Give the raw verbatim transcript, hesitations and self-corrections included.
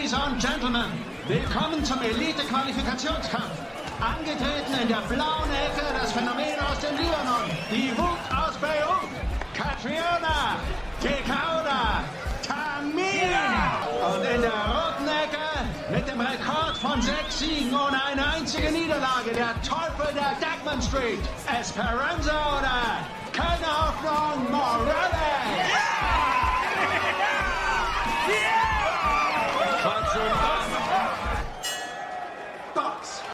Ladies and Gentlemen, willkommen zum Elite-Qualifikationskampf. Angetreten in der blauen Ecke das Phänomen aus dem Libanon, die Wut aus Beirut, Katriona Tekauda Tamim. Und in der roten Ecke mit dem Rekord von sechs Siegen ohne eine einzige Niederlage, der Teufel der Dagman Street, Esperanza oder keine Hoffnung, Maurice